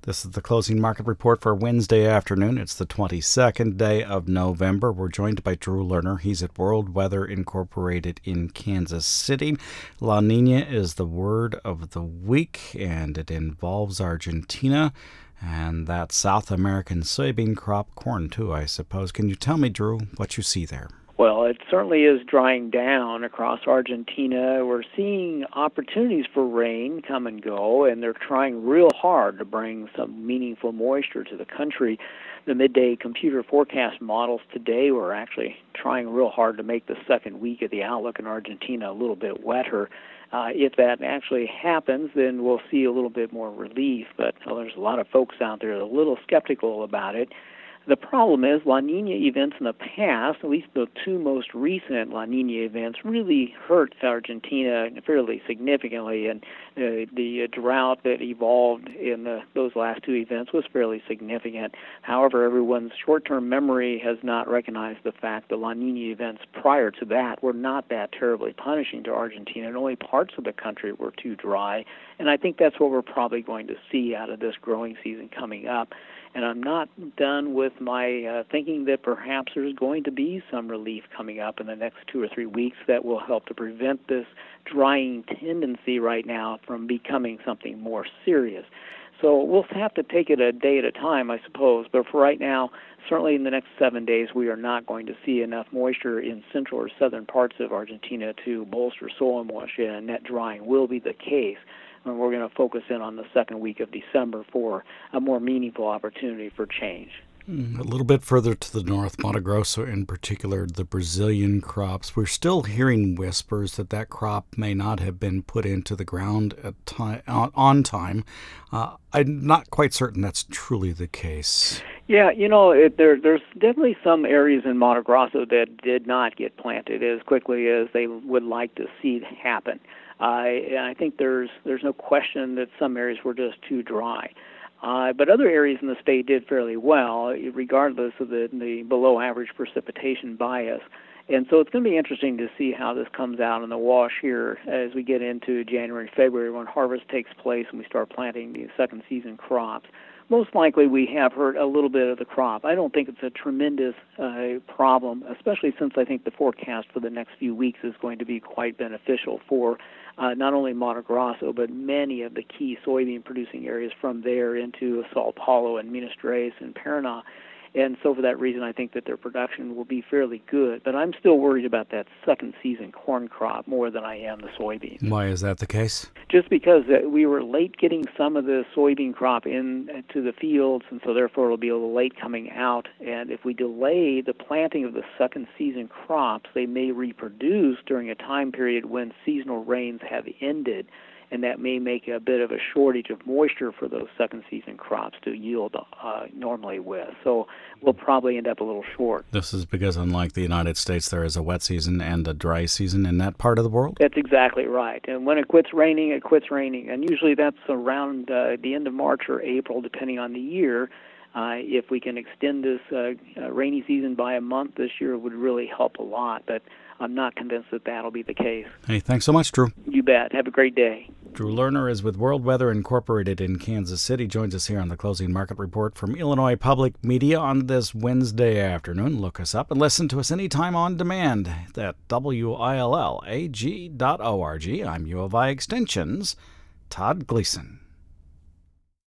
This is the closing market report for Wednesday afternoon. It's the 22nd day of November. We're joined by Drew Lerner. He's at World Weather Incorporated in Kansas City. La Nina is the word of the week, and it involves Argentina and that South American soybean crop, corn too, I suppose. Can you tell me, Drew, what you see there? Well, it certainly is drying down across Argentina. We're seeing opportunities for rain come and go, and they're trying real hard to bring some meaningful moisture to the country. The midday computer forecast models today were actually trying real hard to make the second week of the outlook in Argentina a little bit wetter. If that actually happens, then we'll see a little bit more relief, but there's a lot of folks out there that are a little skeptical about it. The problem is La Nina events in the past, at least the two most recent La Nina events, really hurt Argentina fairly significantly, and the drought that evolved in those last two events was fairly significant. However, everyone's short-term memory has not recognized the fact that La Nina events prior to that were not that terribly punishing to Argentina, and only parts of the country were too dry, and I think that's what we're probably going to see out of this growing season coming up. And I'm not done with my thinking that perhaps there's going to be some relief coming up in the next 2 or 3 weeks that will help to prevent this drying tendency right now from becoming something more serious. So we'll have to take it a day at a time, I suppose. But for right now, certainly in the next 7 days, we are not going to see enough moisture in central or southern parts of Argentina to bolster soil moisture, and net drying will be the case. And we're going to focus in on the second week of December for a more meaningful opportunity for change. A little bit further to the north, Mato Grosso in particular, the Brazilian crops. We're still hearing whispers that crop may not have been put into the ground on time. I'm not quite certain that's truly the case. Yeah, there's definitely some areas in Mato Grosso that did not get planted as quickly as they would like to see happen. I think there's no question that some areas were just too dry. But other areas in the state did fairly well, regardless of the below-average precipitation bias. And so it's going to be interesting to see how this comes out in the wash here as we get into January, February, when harvest takes place and we start planting the second season crops. Most likely we have hurt a little bit of the crop. I don't think it's a tremendous problem, especially since I think the forecast for the next few weeks is going to be quite beneficial for not only Mato Grosso, but many of the key soybean-producing areas from there into Sao Paulo and Minas Gerais and Paraná. And so for that reason, I think that their production will be fairly good. But I'm still worried about that second season corn crop more than I am the soybeans. Why is that the case? Just because we were late getting some of the soybean crop into the fields, and so therefore it'll be a little late coming out. And if we delay the planting of the second season crops, they may reproduce during a time period when seasonal rains have ended. And that may make a bit of a shortage of moisture for those second season crops to yield normally with. So we'll probably end up a little short. This is because, unlike the United States, there is a wet season and a dry season in that part of the world? That's exactly right. And when it quits raining, it quits raining. And usually that's around the end of March or April, depending on the year. If we can extend this rainy season by a month this year, it would really help a lot. But I'm not convinced that that'll be the case. Hey, thanks so much, Drew. You bet. Have a great day. Drew Lerner is with World Weather Incorporated in Kansas City. Joins us here on the Closing Market Report from Illinois Public Media on this Wednesday afternoon. Look us up and listen to us anytime on demand at WILLAG.org. I'm U of I Extension's Todd Gleason.